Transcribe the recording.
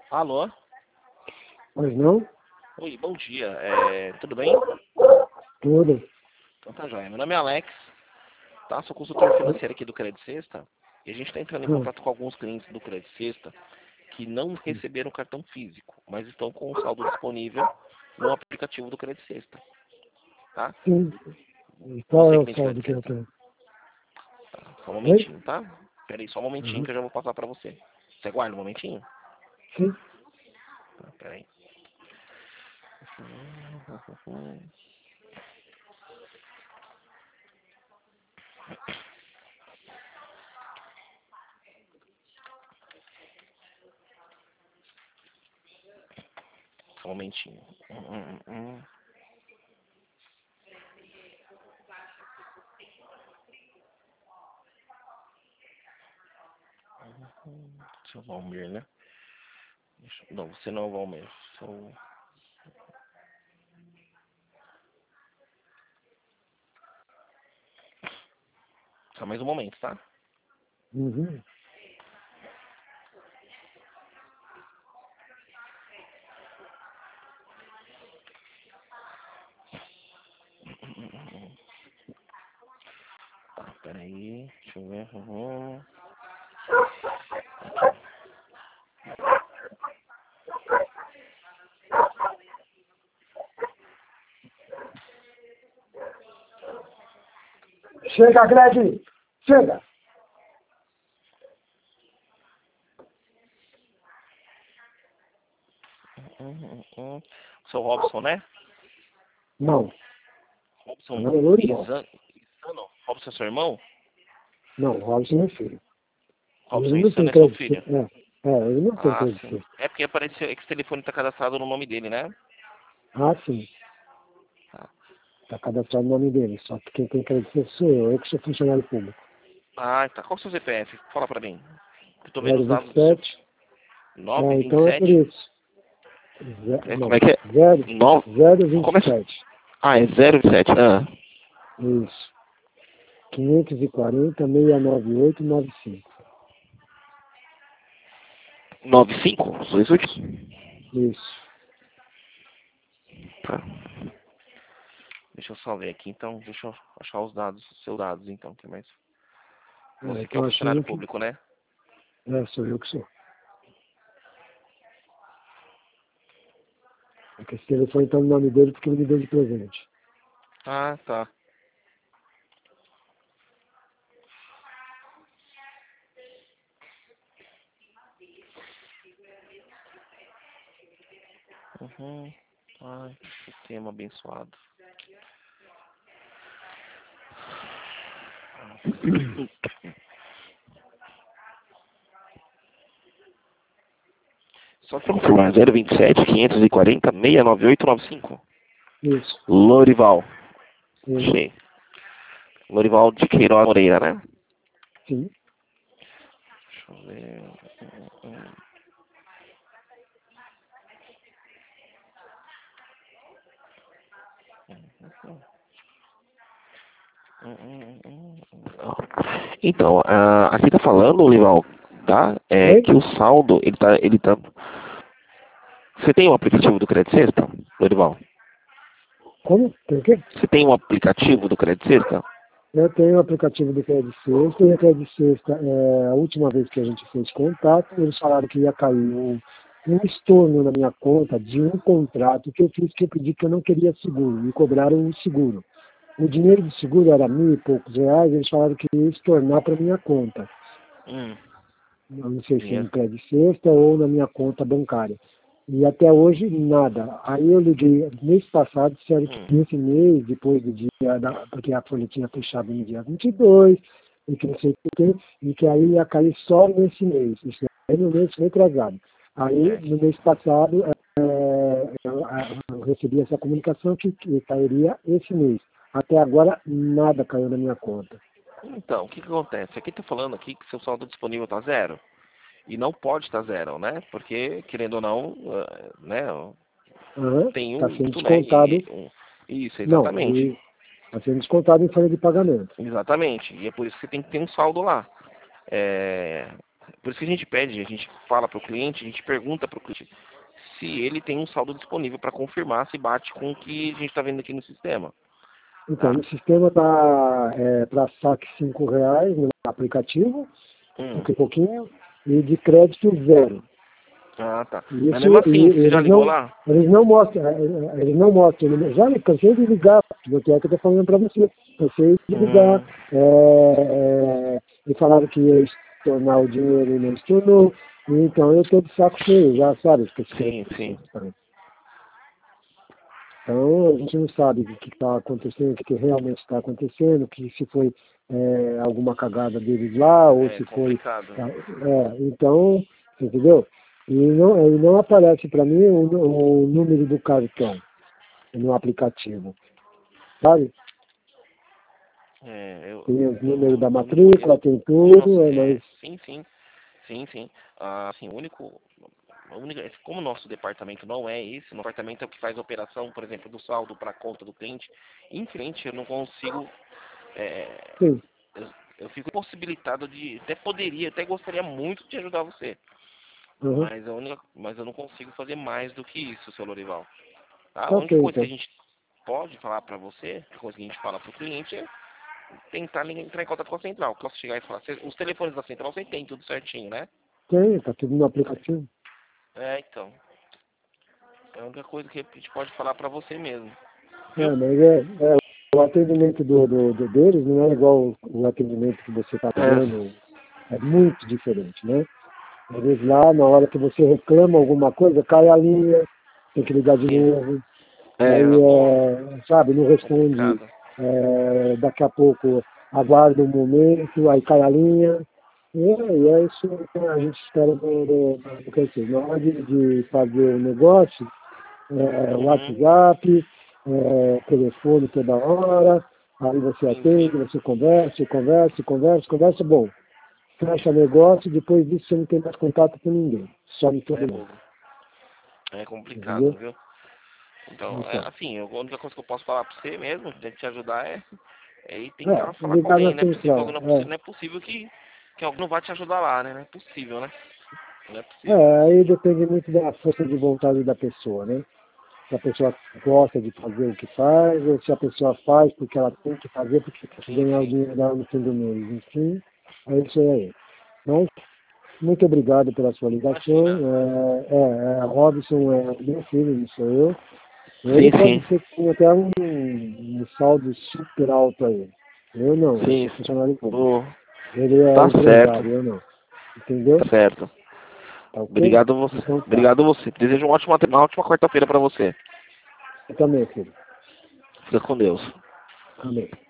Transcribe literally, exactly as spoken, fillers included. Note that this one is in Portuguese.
Alô? Pois não? Oi, bom dia. É, tudo bem? Tudo. Então tá joia. Meu nome é Alex, tá? Sou consultor financeiro aqui do Credit Sexta. E a gente está entrando em Hum. contato com alguns clientes do Credit Sexta que não receberam cartão físico, mas estão com o saldo disponível no aplicativo do Credit Sexta. Tá? Sim. E qual Você é é o cliente do saldo Credit que eu Sexta? tenho? Tá, só um Oi? momentinho, tá? Pera aí, só um momentinho Uhum. que eu já vou passar pra você. Você aguarda um momentinho? Sim. Tá, pera aí. Só um momentinho. Hum, hum, hum. Seu Valmir, né? Deixa- Não, você não é o Valmir. Sou... Só mais um momento, tá? Uhum. Tá, peraí. Deixa eu ver. Uhum. Chega, Greg! Chega! Uhum, uhum. Sou Robson, né? Não. Robson Não é meu irmão. Isano. Isano? Robson é seu irmão? Não, o Robson é meu filho. Robson Ele não tem Isano é seu crédito. filho? É, é, ele não tem Ah, crédito. sim. É porque apareceu é que esse telefone tá cadastrado no nome dele, né? Ah, sim. Tá. Está cadastrado o nome dele. Só que quem tem crédito sou eu. Eu que sou funcionário público. Ah, tá. Qual é o seu C P F? Fala pra mim. Eu tô vendo Zero os vinte dados e do seu. sete. nove É, vinte e então é por sete. isso. Ze- É, como não. é que é? Zero, nove. zero vinte e Começa. sete. Ah, é zero sete. Ah. Isso. quinhentos e quarenta, seiscentos e noventa e oito, noventa e cinco. nove cinco? Os dois últimos? Isso. Tá. Deixa eu só ver aqui, então. Deixa eu achar os dados, os seus dados, então, que é mais. É, Você que é o tô funcionário achando que. público, né? É, sou eu que sou. Porque esse telefone está no nome dele porque ele me deu de presente. Ah, tá. Uhum. Ai, que tema abençoado. Só confirmar, zero vinte e sete, quinhentos e quarenta, seiscentos e noventa e oito, noventa e cinco. Isso. Lorival. Sim. Achei. Lorival de Queiroz Moreira, né? Sim. Deixa eu ver. Então, ah, aqui tá falando, Lorival, tá? É Oi? que o saldo, ele tá, ele tá... Você tem um aplicativo do Credit Sexta, Lorival? Como? Tem o quê? Você tem um aplicativo do Credit Sexta? Eu tenho o aplicativo do Credit Sexta e a Credit Sexta, é, a última vez que a gente fez contato, eles falaram que ia cair um, um estorno na minha conta de um contrato que eu fiz que eu pedi que eu não queria seguro, me cobraram um seguro. O dinheiro do seguro era mil e poucos reais, eles falaram que ia estornar para minha conta. Hum. Eu não sei se Yes. no Credit Sexta ou na minha conta bancária. E até hoje, nada. Aí eu liguei mês passado, disseram que Hum. nesse mês, depois do dia, da, porque a folha tinha fechado no dia vinte e dois, e que não sei o que, e que aí ia cair só nesse mês. Isso aí no mês retrasado. Aí, É. no mês passado, é, eu, eu recebi essa comunicação que, que cairia esse mês. Até agora, nada caiu na minha conta. Então, o que, que acontece? Aqui tá falando aqui que seu saldo disponível tá zero. E não pode estar zero, né? Porque, querendo ou não, eh, né? Tem Está um, sendo tu, né? descontado. E, um, isso, Não, exatamente. e está sendo descontado em folha de pagamento. Exatamente. E é por isso que você tem que ter um saldo lá. É, por isso que a gente pede, a gente fala para o cliente, a gente pergunta para o cliente se ele tem um saldo disponível para confirmar se bate com o que a gente está vendo aqui no sistema. Então, Tá? no sistema está é, para saque cinco reais no aplicativo, um Hum. pouquinho, e de crédito zero. Ah, tá. Isso, Mas mesmo assim, e, você já eles ligou não, lá? eles não mostram, é, é, eles não mostram, eles- já me cansei de ligar, no que é que eu estou falando para você, cansei de ligar, Hum, é, é, e falaram que ia estornar o dinheiro e não estornou, então eu estou de saco cheio, já sabe, com esse sim, crédito sim. também. Então, a gente não sabe o que está acontecendo, o que, que realmente está acontecendo, que se foi é, alguma cagada deles lá, ou É se foi... complicado. É, então, você entendeu? E não, e não aparece para mim o, o número do cartão no aplicativo, sabe? É, eu, Tem os números eu, da eu não conheço. matrícula, tem Como nós, tudo, é, é, mas... sim, sim, sim, sim. Ah, assim, o único, a única, como o nosso departamento não é esse, o departamento é o que faz a operação, por exemplo, do saldo para a conta do cliente. Infelizmente, eu não consigo, é, Sim. eu, eu fico impossibilitado de, até poderia, até gostaria muito de ajudar você, Uhum. mas a única, mas eu não consigo fazer mais do que isso, seu Lorival. Tá? A Tá única ok, coisa que a então. gente pode falar para você, a coisa que a gente fala para o cliente é tentar entrar em contato com a central. Posso chegar e falar, "Cê- os telefones da central você tem tudo certinho, né?" Tem, tá tudo no aplicativo. É, então. É a única coisa que a gente pode falar pra você mesmo. Viu? É, mas é, é, o atendimento do, do, do deles não é igual o atendimento que você está É. tendo, é muito diferente, né? Eles lá, na hora que você reclama alguma coisa, cai a linha, tem que ligar de Sim. novo, É, aí, bom, é, sabe, não responde, complicado. é, daqui a pouco aguarda um momento, aí cai a linha, e é, e é isso que a gente espera do, do, do que eu sei. Na hora de, de fazer o negócio, é, Uhum. WhatsApp, é, telefone toda hora, aí você Sim, atende, sim. você conversa, conversa, conversa, conversa, bom, fecha negócio, depois disso você não tem mais contato com ninguém, some É todo mundo, bobo. É complicado, entendeu? viu? Então, é, Então, assim, eu- a única coisa que eu posso falar pra você mesmo, de te ajudar, é, é ir tentar é, falar com ligar alguém. na Não é possível, central, não é possível, é, não é possível que, que alguém não vá te ajudar lá, né? Não é possível, né? Não é possível. é, aí depende muito da força de vontade da pessoa, né? Se a pessoa gosta de fazer o que faz, ou se a pessoa faz porque ela tem que fazer, porque tem que Sim, ganhar o sim. dinheiro dela no fim do mês, enfim, é isso aí. Mas muito obrigado pela sua ligação. Imagina. É, é, é, Robson é meu filho, não sou eu. Ele Sim, pode sim. ser que tenha até um, um saldo super alto aí. Eu não, eu Sim. sou funcionário público. Ô, Ele é tá certo. empresário, eu não. Entendeu? Tá certo. Tá ok? Obrigado você. Então tá. Obrigado você. Desejo uma ótima, uma ótima quarta-feira pra você. Eu também, filho. Fica com Deus. Amém.